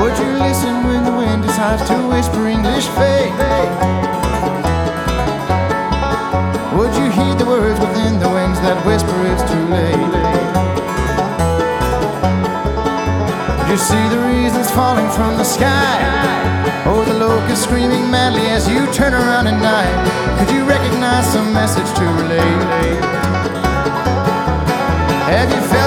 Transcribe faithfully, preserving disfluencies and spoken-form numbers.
Would you listen when the wind decides to whisper English fate? Would you heed the words within the winds that whisper it's too late? Would you see the reasons falling from the sky? Oh, the locusts screaming madly as you turn around at night. Could you recognize some message to relay? Have you